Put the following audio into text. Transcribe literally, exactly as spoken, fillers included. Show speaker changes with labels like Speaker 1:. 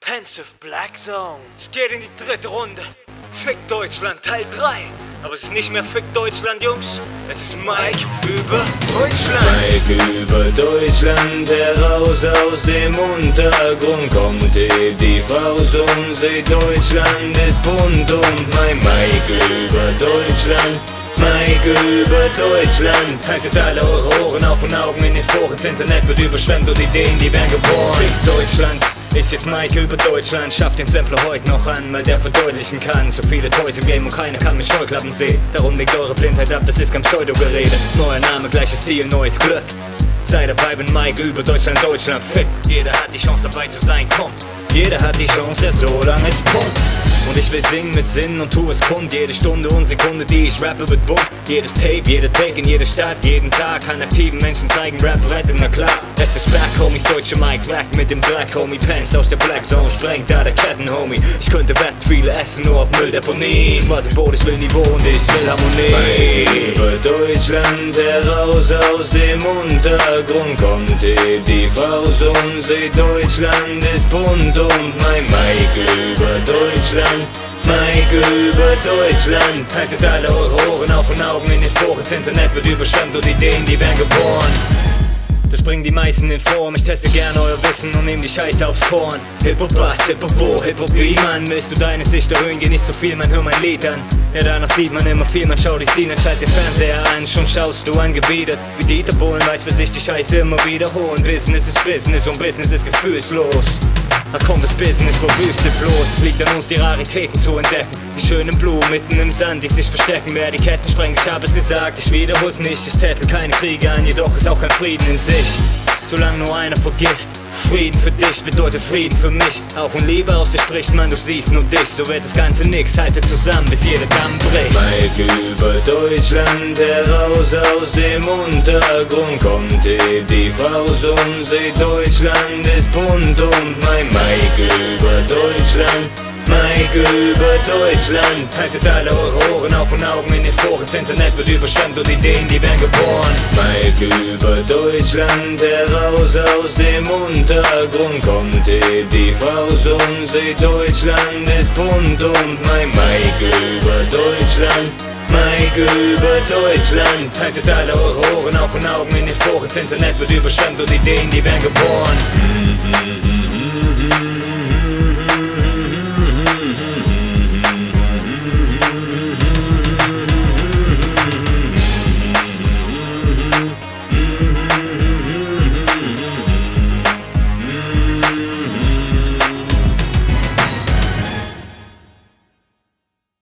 Speaker 1: Pensive Black Zone. Es geht in die dritte Runde. Fick Deutschland Teil drei. Aber es ist nicht mehr Fick Deutschland, Jungs. Es ist Mike über Deutschland.
Speaker 2: Mike über Deutschland, heraus aus dem Untergrund kommt die, die Faust um sie. Deutschland ist bunt und mein Mike über Deutschland. Mike über Deutschland. Haltet alle eure Ohren auf und Augen in den Foren. Das Internet wird überschwemmt und Ideen, die werden geboren. Fick Deutschland. Ist jetzt Mike über Deutschland, schafft den Sampler heute noch an, weil der verdeutlichen kann. So viele Toys im Game und keiner kann mit Scheuklappen sehen. Darum legt eure Blindheit ab, das ist kein Pseudo-Gerede. Neuer Name, gleiches Ziel, neues Glück. Sei dabei, wenn Mike über Deutschland, Deutschland fickt. Jeder hat die Chance dabei zu sein, kommt. Jeder hat die Chance, ja, solange es pumpt. Und ich will singen mit Sinn und tu es kund. Jede Stunde und Sekunde, die ich rappe, wird bunt. Jedes Tape, jeder Take in jede Stadt, jeden Tag kann aktiven Menschen zeigen, Rap rettet, na klar. Es ist Black Homies, deutsche Mike, Black mit dem Black Homie Pants aus der Black Zone, sprengt da der Ketten, Homie. Ich könnte wetten, viele essen nur auf Mülldeponie. Ich war Symbol, ich will Niveau und ich will Harmonie. Mike über Deutschland, heraus aus dem Untergrund kommt die, die Faust um sie. Deutschland ist bunt und mein Mike über Deutschland. Mike über Deutschland. Haltet alle eure Ohren auf und Augen in den Foren. Das Internet wird überschwemmt und Ideen, die werden geboren. Das bringen die meisten in Form. Ich teste gern euer Wissen und nehm die Scheiße aufs Korn. Hip-Hop-Bass, Hip-Hop-Wo, Hip-Hop-Wie, Mann. Willst du deine Sicht erhöhen, geh nicht so viel, man, hör mein Lied an. Ja, danach sieht man immer viel, man schau die Szene, schalt den Fernseher an. Schon schaust du angebiedert, wie Dieter Bohlen weiß, für sich die Scheiße immer wiederholen. Business ist Business und Business ist gefühlslos. Da kommt das Business vor Wüste bloß. Es liegt an uns, die Raritäten zu entdecken. Die schönen Blumen mitten im Sand, die sich verstecken. Wer die Ketten sprengt, ich hab es gesagt, ich wiederhol's nicht. Ich zettel keine Kriege an, jedoch ist auch kein Frieden in Sicht. Solange nur einer vergisst, Frieden für dich bedeutet Frieden für mich. Auch wenn Liebe aus dir spricht, man, du siehst nur dich. So wird das Ganze nix, haltet zusammen, bis jeder Damm bricht. Mike über Deutschland, heraus aus dem Untergrund kommt die, die Faust um sie. Deutschland ist bunt und mein Mike über Deutschland. Mike über Deutschland. Haltet alle eure Ohren auf und Augen in den Foren. Das Internet wird überschwemmt und Ideen, die werden geboren. Mike über Deutschland, heraus aus dem Untergrund kommt die, die Faust um sie. Deutschland ist bunt und mein Mike über Deutschland. Mike über Deutschland. Haltet alle eure Ohren auf und Augen in den Foren. Das Internet wird überschwemmt und Ideen, die werden geboren.